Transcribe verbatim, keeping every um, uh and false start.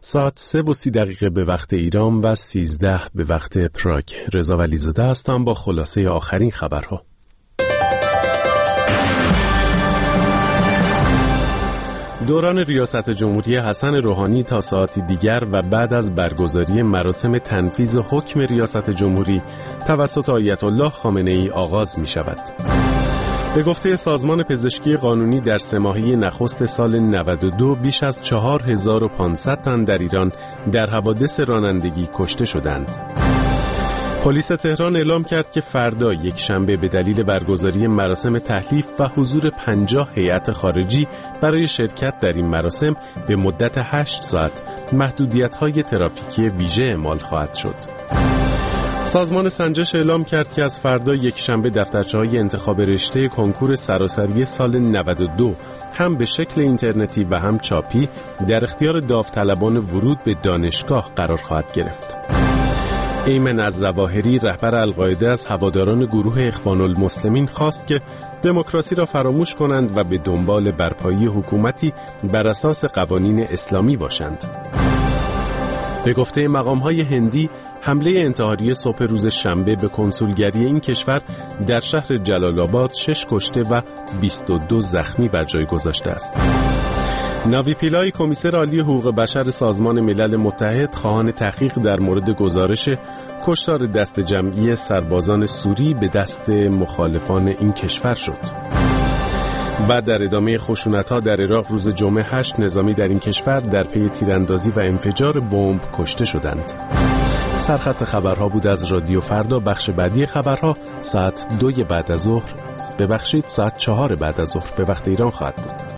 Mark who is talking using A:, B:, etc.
A: ساعت سه و سی دقیقه به وقت ایران و سیزده به وقت پراگ. رضا ولیزاده هستم با خلاصه آخرین خبرها. دوران ریاست جمهوری حسن روحانی تا ساعتی دیگر و بعد از برگزاری مراسم تنفیذ حکم ریاست جمهوری توسط آیت الله خامنه ای آغاز می شود. به گفته سازمان پزشکی قانونی در سه ماهه نخست سال نود و دو بیش از چهار هزار و پانصد تن در ایران در حوادث رانندگی کشته شدند. پلیس تهران اعلام کرد که فردا یک شنبه به دلیل برگزاری مراسم تحلیف و حضور پنجاه هیئت خارجی برای شرکت در این مراسم به مدت هشت ساعت محدودیت‌های ترافیکی ویژه اعمال خواهد شد. سازمان سنجش اعلام کرد که از فردا یک شنبه دفترچه‌های انتخاب رشته کنکور سراسری سال نود و دو هم به شکل اینترنتی و هم چاپی در اختیار داوطلبان ورود به دانشگاه قرار خواهد گرفت. ایمن الظواهری رهبر القاعده از هواداران گروه اخوان المسلمین خواست که دموکراسی را فراموش کنند و به دنبال برپایی حکومتی بر اساس قوانین اسلامی باشند. به گفته مقام‌های هندی، حمله انتحاری صبح روز شنبه به کنسولگری این کشور در شهر جلال آباد شش کشته و بیست و دو زخمی بر جای گذاشته است. ناوی پیلای کمیسر عالی حقوق بشر سازمان ملل متحد خواهان تحقیق در مورد گزارش کشتار دست جمعی سربازان سوری به دست مخالفان این کشور شد. و در ادامه خشونت‌ها در عراق روز جمعه هشت نظامی در این کشور در پی تیراندازی و انفجار بمب کشته شدند. سرخط خبرها بود از رادیو فردا. بخش بعدی خبرها ساعت دوی بعد از ظهر ببخشید ساعت چهار بعد از ظهر به وقت ایران خواهد بود.